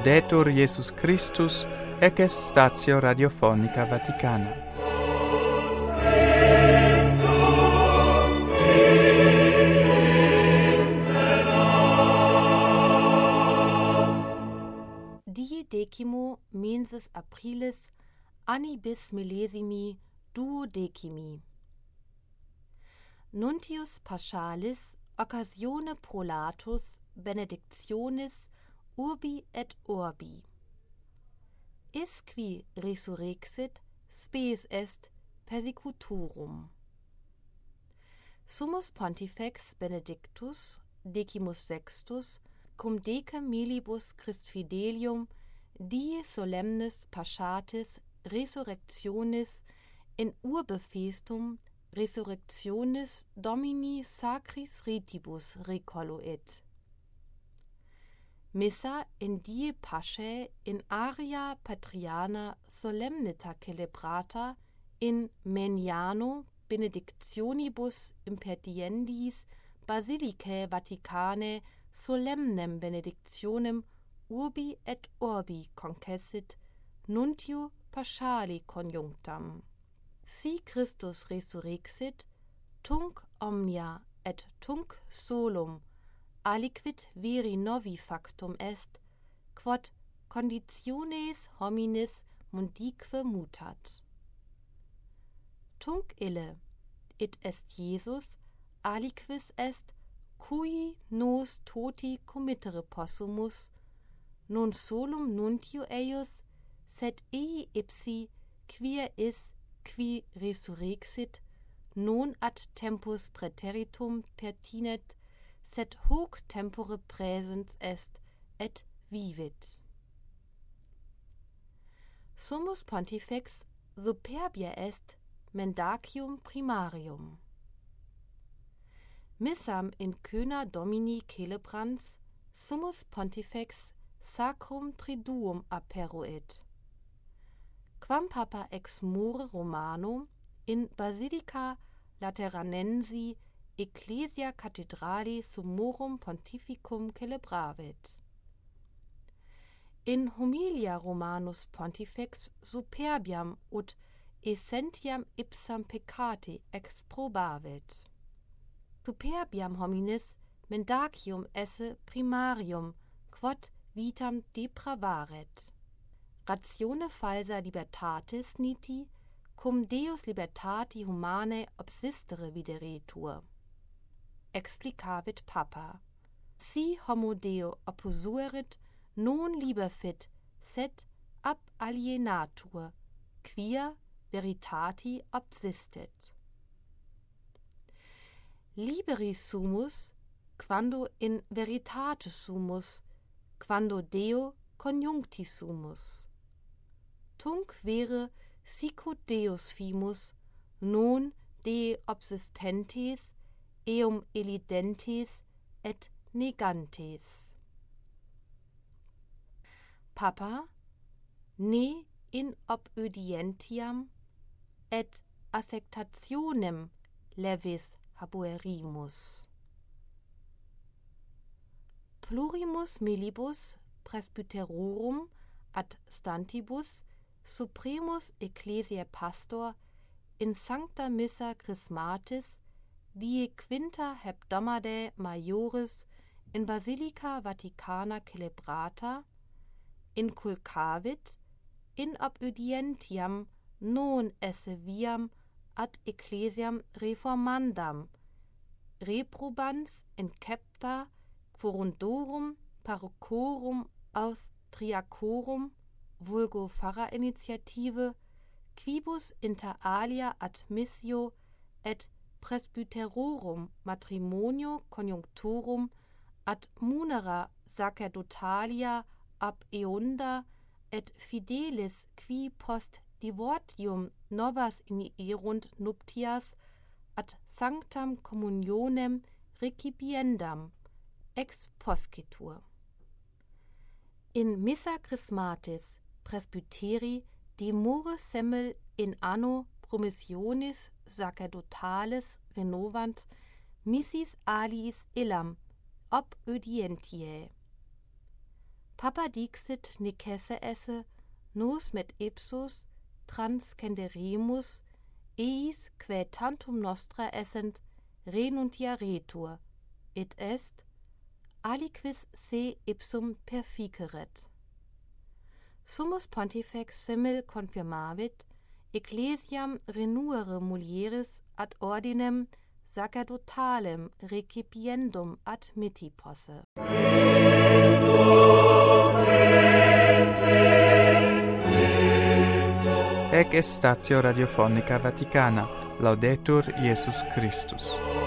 Laudetur Jesus Christus, ec est statio radiofonica Vaticana. Die decimo mensis aprilis anni bis millesimi duodecimi. Nuntius Paschalis occasione prolatus benedictionis urbi et orbi. Isqui resurrexit spes est persecutorum. Summus Pontifex Benedictus decimus sextus cum decem milibus Christfidelium die solemnis Paschatis resurrectionis in urbe festum resurrectionis Domini sacris ritibus recoluit. Missa in die Paschae in aria patriana solemnita celebrata in Meniano benedictionibus impediendis Basilicae Vaticanae solemnem benedictionem urbi et orbi concessit nuntio Paschali conjunctam. Si Christus resurrexit, tunc omnia et tunc solum aliquid veri novi factum est, quod conditiones hominis mundique mutat. Tunc ille, it est Jesus, aliquis est, cui nos toti committere possumus, non solum nuntio eius, sed ei ipsi, quia is, qui resurrexit, non ad tempus praeteritum pertinet, sed hoc tempore praesens est, et vivit. Summus Pontifex superbia est mendacium primarium. Missam in cöna Domini celebrans, Summus Pontifex sacrum triduum aperuit. Quam Papa ex more Romano in Basilica Lateranensi Ecclesia Cathedrali summorum pontificum celebravit. In homilia Romanus Pontifex superbiam ut essentiam ipsam peccati exprobavit. Superbiam hominis mendacium esse primarium, quod vitam depravaret. Ratione falsa libertatis niti, cum Deus libertati humanae obsistere videretur. Explicavit Papa. Si homo Deo opposuerit, non liberfit, sed ab alienatur, quia veritati obsistit. Liberi sumus, quando in veritate sumus, quando Deo conjuncti sumus. Tunc vere sicut Deus fimus, non de obsistentes, eum elidentes et negantes. Papa, ne in obedientiam et acceptationem levis habuerimus. Plurimus milibus presbyterorum ad stantibus supremus ecclesiae pastor in sancta missa chrismatis die quinta hebdomadae majoris in Basilica Vaticana celebrata inculcavit in obedientiam non esse viam ad ecclesiam reformandam reprobans incepta quorundorum parochorum Austriacorum vulgo Pfarrerinitiative quibus inter alia ad missio et presbyterorum matrimonio conjunctorum ad munera sacerdotalia ab eunda et fidelis qui post divortium novas inierunt nuptias ad sanctam communionem recipiendam ex poscitur. In missa chrismatis presbyteri demore semmel in anno promissionis sacerdotales renovant missis aliis illam ob audientiae. Papa dixit nicesse esse, nos met ipsus transcenderemus, eis quae tantum nostra essent renuntiaretur, et est, aliquis se ipsum perficeret. Summus pontifex simil confirmavit, ecclesiam renuere mulieris ad ordinem sacerdotalem recipiendum admitti posse. Ec est Statio Radiofonica Vaticana. Laudetur Iesus Christus.